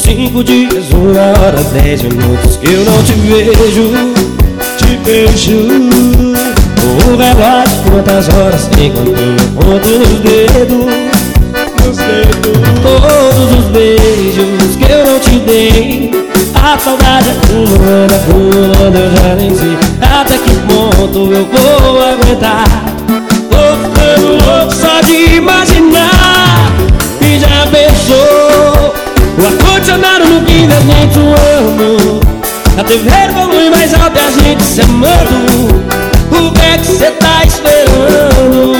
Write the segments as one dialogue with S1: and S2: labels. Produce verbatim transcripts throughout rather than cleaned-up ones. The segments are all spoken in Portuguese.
S1: Cinco dias, uma hora, dez minutos que eu não te vejo. Te vejo. O relógio quantas horas enquanto eu conto nos dedos. Nos dedos. Todos os beijos que eu não te dei. A saudade acumulando, acumulando, eu já nem sei até que ponto eu vou aguentar. Tô ficando louco só de imaginar. E já pensou o ar-condicionado no fim da gente suando, a T V volume mais alto e a gente se amando. O que é que cê tá esperando?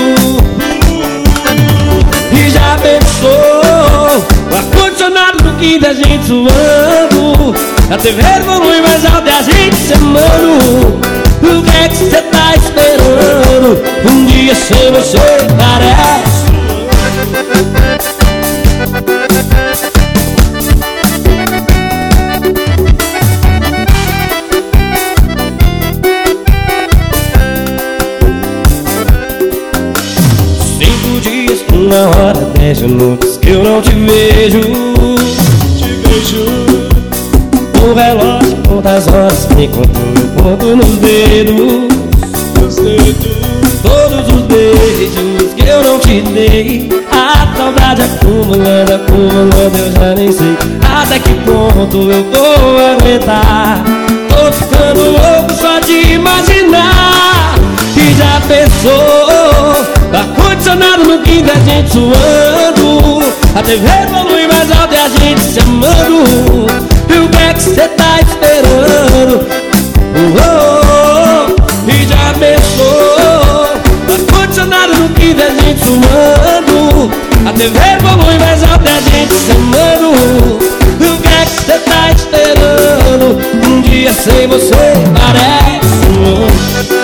S1: E já pensou o ar-condicionado no fim da gente suando, a T V volume mais alto e a gente se amando. O que é que cê tá esperando? Um dia sem você parece. Cinco dias, uma hora, dez minutos que eu não te vejo. Te vejo. O relógio conta as horas enquanto eu conto nos dedos. Nos dedos. Todos os beijos que eu não te dei. A saudade acumulando, acumulando, eu já nem sei até que ponto eu vou aguentar. Tô ficando louco só de imaginar. E já pensou ar-condicionado no quinto, a gente suando, a T V volume mais alto e a gente se amando. E o que é que cê tá esperando? Oh, oh, oh. E já pensou ar-condicionado no quinto, a gente suando, a T V volume mais alto e a gente se amando. E o que é que cê tá esperando? Um dia sem você parece um